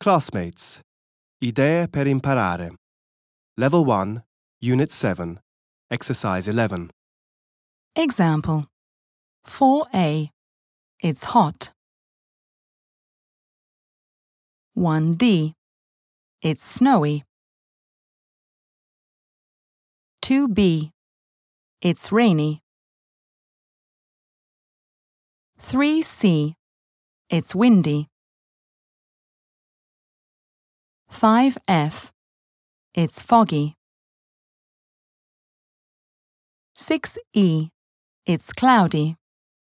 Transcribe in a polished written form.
Classmates, Idee per imparare. Level 1, Unit 7, Exercise 11. Example 4A. It's hot. 1D. It's snowy. 2B. It's rainy. 3C. It's windy. 5F. It's foggy. 6E. It's cloudy.